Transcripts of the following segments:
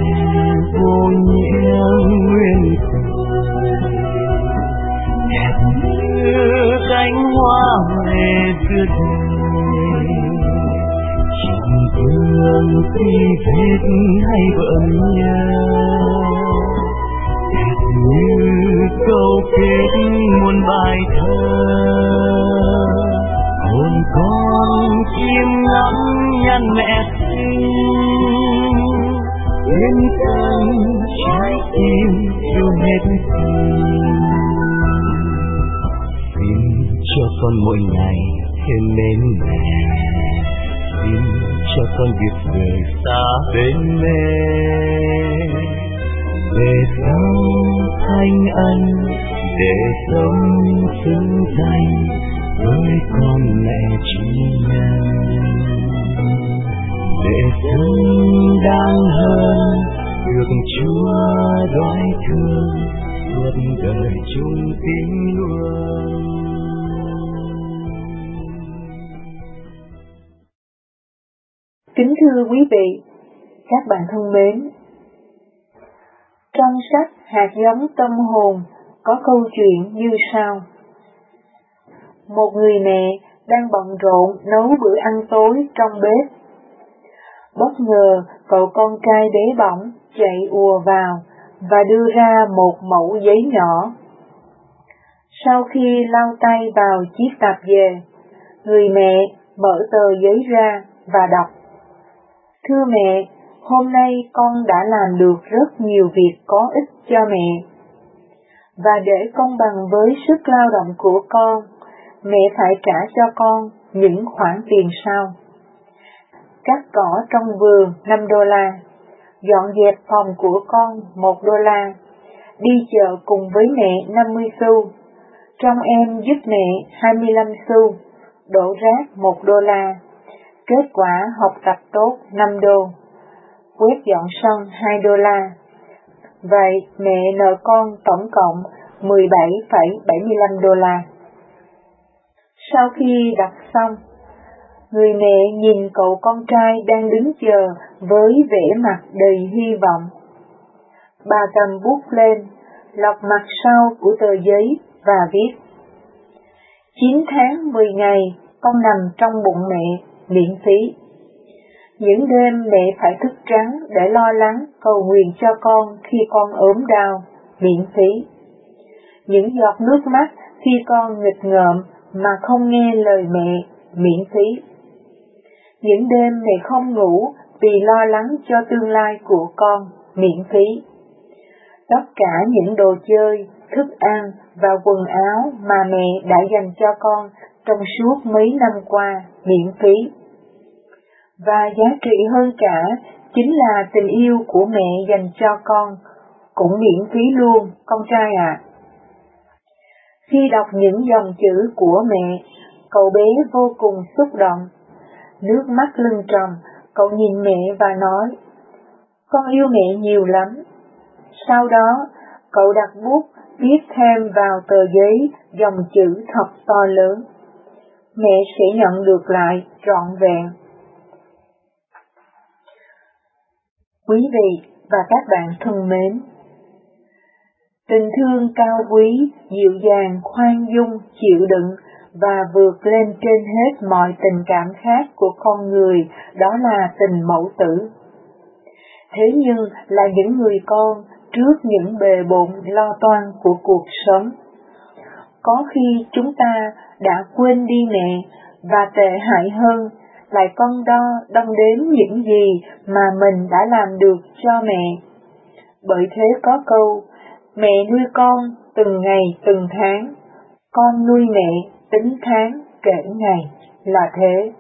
vô nghĩa nguyên đẹp như cánh hoa huệ giữa đời, chẳng vương khi vết hay vẫn nhớ, đẹp như câu kết muôn bài thơ. Hồn con chim ngắm nhân mẹ sinh, yên cơn trái tim yêu hết tình. Xin cho con mỗi ngày thêm mến mẹ, xin cho con biết rời xa bên mẹ, để sống thanh ân, để sống xứng danh với con mẹ trí nhân, để xứng đáng hơn được Chúa đoái thương suốt đời chung tín luôn. Kính thưa quý vị, các bạn thân mến, trong sách Hạt giống tâm hồn có câu chuyện như sau. Một người mẹ đang bận rộn nấu bữa ăn tối trong bếp. Bất ngờ cậu con trai bé bỏng chạy ùa vào và đưa ra một mẩu giấy nhỏ. Sau khi lau tay vào chiếc tạp dề, người mẹ mở tờ giấy ra và đọc. Thưa mẹ, hôm nay con đã làm được rất nhiều việc có ích cho mẹ. Và để công bằng với sức lao động của con, mẹ phải trả cho con những khoản tiền sau. Cắt cỏ trong vườn $5, dọn dẹp phòng của con $1, đi chợ cùng với mẹ 50 xu, trông em giúp mẹ 25 xu, đổ rác $1, kết quả học tập tốt $5, quét dọn sân $2. Vậy mẹ nợ con tổng cộng $17,75. Sau khi đọc xong, người mẹ nhìn cậu con trai đang đứng chờ với vẻ mặt đầy hy vọng. Bà cầm bút lên, lật mặt sau của tờ giấy và viết: 9 tháng 10 ngày con nằm trong bụng mẹ, miễn phí. Những đêm mẹ phải thức trắng để lo lắng cầu nguyện cho con khi con ốm đau, miễn phí. Những giọt nước mắt khi con nghịch ngợm mà không nghe lời mẹ, miễn phí. Những đêm mẹ không ngủ vì lo lắng cho tương lai của con, miễn phí. Tất cả những đồ chơi, thức ăn và quần áo mà mẹ đã dành cho con trong suốt mấy năm qua, miễn phí. Và giá trị hơn cả chính là tình yêu của mẹ dành cho con, cũng miễn phí luôn, con trai ạ. Khi đọc những dòng chữ của mẹ, cậu bé vô cùng xúc động. Nước mắt lưng tròng, cậu nhìn mẹ và nói: con yêu mẹ nhiều lắm. Sau đó, cậu đặt bút viết thêm vào tờ giấy dòng chữ thật to lớn: mẹ sẽ nhận được lại trọn vẹn. Quý vị và các bạn thân mến, tình thương cao quý, dịu dàng, khoan dung, chịu đựng và vượt lên trên hết mọi tình cảm khác của con người, đó là tình mẫu tử. Thế nhưng là những người con trước những bề bộn lo toan của cuộc sống. Có khi chúng ta đã quên đi mẹ, và tệ hại hơn, lại cân đo đong đếm những gì mà mình đã làm được cho mẹ. Bởi thế có câu, mẹ nuôi con từng ngày từng tháng, con nuôi mẹ tính tháng kể ngày, là thế.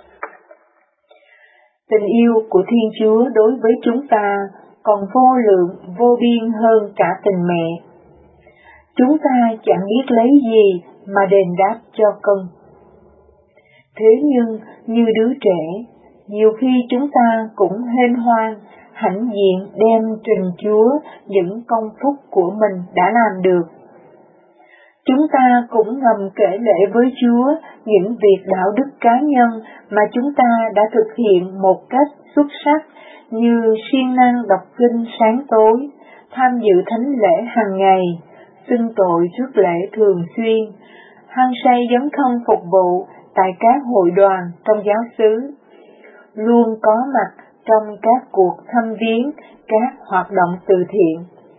Tình yêu của Thiên Chúa đối với chúng ta còn vô lượng, vô biên hơn cả tình mẹ. Chúng ta chẳng biết lấy gì mà đền đáp cho con. Thế nhưng, như đứa trẻ, nhiều khi chúng ta cũng hên hoan, hãnh diện đem trình Chúa những công phúc của mình đã làm được. Chúng ta cũng ngầm kể lễ với Chúa những việc đạo đức cá nhân mà chúng ta đã thực hiện một cách xuất sắc, như siêng năng đọc kinh sáng tối, tham dự thánh lễ hàng ngày, xưng tội trước lễ thường xuyên, hăng say dấn thân phục vụ tại các hội đoàn trong giáo xứ, luôn có mặt trong các cuộc thăm viếng, các hoạt động từ thiện.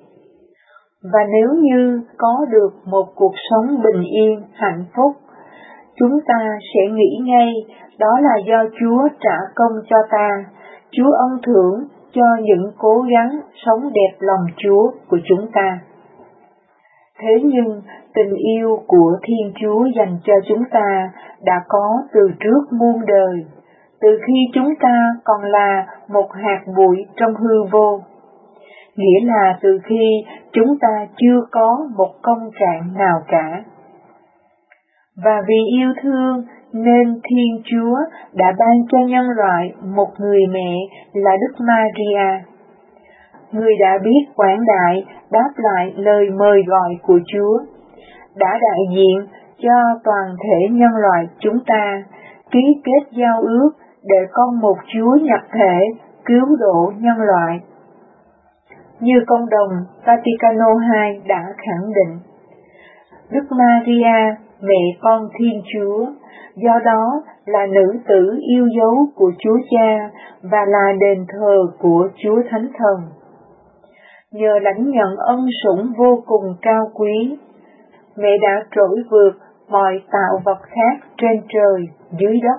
Và nếu như có được một cuộc sống bình yên, hạnh phúc, chúng ta sẽ nghĩ ngay đó là do Chúa trả công cho ta, Chúa ân thưởng cho những cố gắng sống đẹp lòng Chúa của chúng ta. Thế nhưng tình yêu của Thiên Chúa dành cho chúng ta đã có từ trước muôn đời, từ khi chúng ta còn là một hạt bụi trong hư vô, nghĩa là từ khi chúng ta chưa có một công trạng nào cả. Và vì yêu thương nên Thiên Chúa đã ban cho nhân loại một người mẹ là Đức Maria, người đã biết quảng đại đáp lại lời mời gọi của Chúa, đã đại diện cho toàn thể nhân loại chúng ta ký kết giao ước để con một Chúa nhập thể cứu độ nhân loại. Như Công đồng Vaticano II đã khẳng định, Đức Maria, mẹ con Thiên Chúa, do đó là nữ tử yêu dấu của Chúa Cha và là đền thờ của Chúa Thánh Thần. Nhờ lãnh nhận ân sủng vô cùng cao quý, mẹ đã trỗi vượt mọi tạo vật khác trên trời, dưới đất.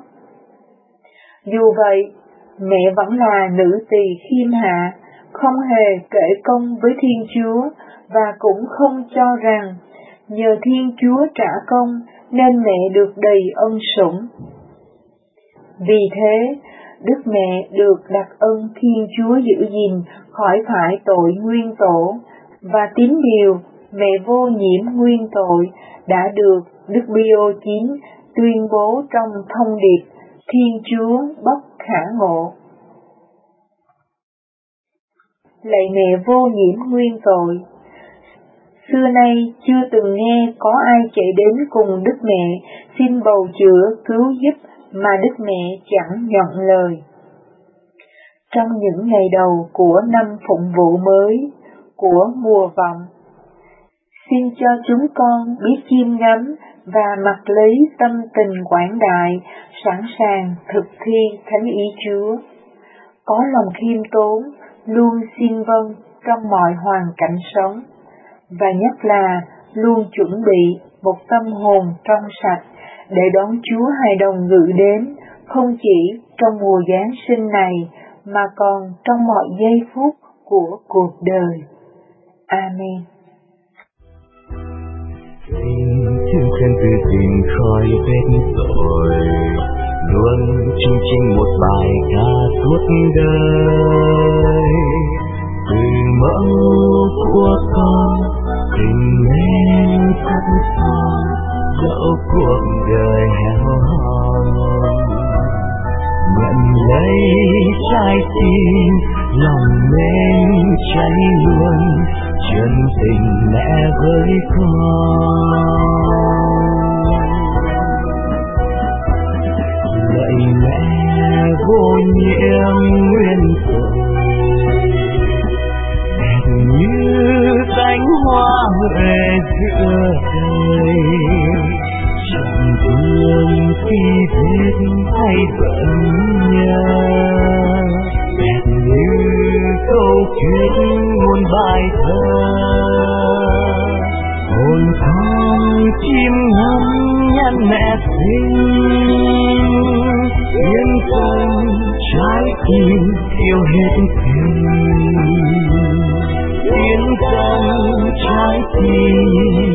Dù vậy, mẹ vẫn là nữ tỳ khiêm hạ, không hề kể công với Thiên Chúa và cũng không cho rằng nhờ Thiên Chúa trả công nên mẹ được đầy ân sủng. Vì thế, Đức Mẹ được đặc ân Thiên Chúa giữ gìn khỏi phải tội nguyên tổ, và tín điều mẹ vô nhiễm nguyên tội đã được Đức Pio IX tuyên bố trong thông điệp Thiên Chúa bất khả ngộ. Lạy mẹ vô nhiễm nguyên tội, xưa nay chưa từng nghe có ai chạy đến cùng Đức Mẹ xin bầu chữa cứu giúp mà Đức Mẹ chẳng nhận lời. Trong những ngày đầu của năm phụng vụ mới, của mùa vọng, xin cho chúng con biết chiêm ngắm và mặc lấy tâm tình quảng đại, sẵn sàng thực thi thánh ý Chúa, có lòng khiêm tốn, luôn xin vâng trong mọi hoàn cảnh sống, và nhất là luôn chuẩn bị một tâm hồn trong sạch để đón Chúa hài đồng ngự đến, không chỉ trong mùa Giáng sinh này mà còn trong mọi giây phút của cuộc đời. Amen. Xin khen từ tình khỏi vết tội, luôn chung trình một bài ca suốt đời. Từ mẫu của con, tình em sẵn sàng, dẫu cuộc đời heo hon. Nhận lấy trái tim, lòng mến cháy luôn, chân tình mẹ với con. Lạy mẹ vô nhiễm nguyên tội, đẹp như cánh hoa huệ giữa đời, chẳng thương khi biết hay vẫn nhớ, đẹp như câu chuyện muôn bài thơ. Hồn con chim ngắm nhắn mẹ xinh, yên tâm trái tim yêu hết tình, yên tâm trái tim